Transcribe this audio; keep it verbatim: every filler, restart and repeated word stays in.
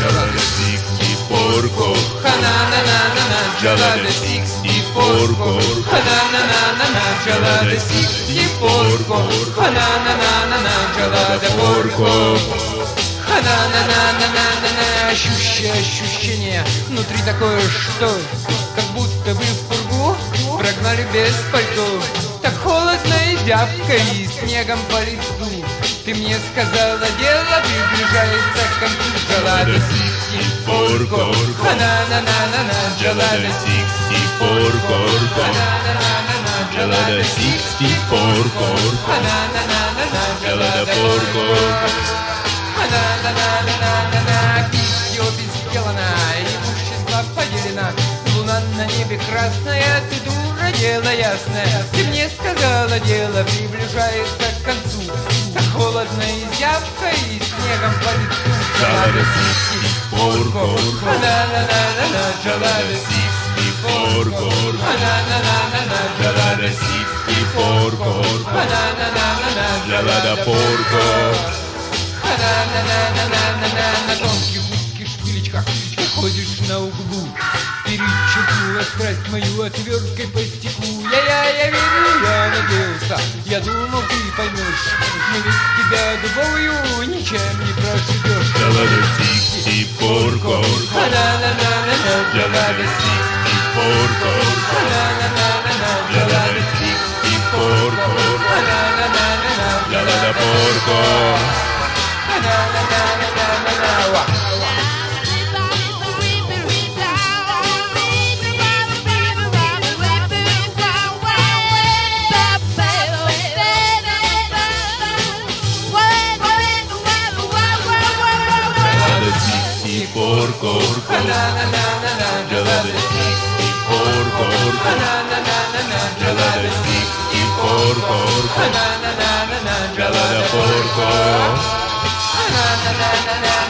gelada sixty porco, Ha-na-na-na-na-na, gelada sixty porco, Ha-na-na-na-na-na, gelada sixty porco, Ha-на-на-на-на-на, gelada porco. Ха-на-на-на-на-на-на, ощущение, ощущение внутри такое, что как будто бы в пургу прогнали без пальто. Так холодно и зябко, и снегом по лицу. Ты мне сказала, дело приближается к концу. Gelada sixty porco, ха-на-на-на-на-на, gelada sixty porco, ха-на-на-на-на-на, gelada sixty porco, ха-на-на-на-на-на, gelada porco. Ха-на-на-на-на-на-на, все сделано, имущество поделено. Луна на небе красная, ты дура, дело ясное. Ты мне сказала, дело приближается к концу. Так холодно и зябко, и снегом по лицу. Gelada sixty porco, Ха-на-на-на-на-на, gelada sixty porco, ха-на-на-на-на-на, gelada sixty porco, ха-на-на-на-на-на, gelada porco. Ха-на-на-на-на-на-на, на тонких узких шпилечках ты ходишь на углу. Перечеркнула страсть мою отверткой по стеклу. Я-я, я верю, я надеялся, я думал, ты поймешь. Но ведь тебя дубовую ничем не прошибешь. Gelada sixty porco, Ха-на-на-на-на-на, gelada sixty porco, ха-на-на-на-на-на, gelada sixty porco, ха-на-на-на-на-на, gelada porco. ха-на-на-на-на-на-на, ва. Porco, gelada sixty porco, gelada sixty porco, gelada porco.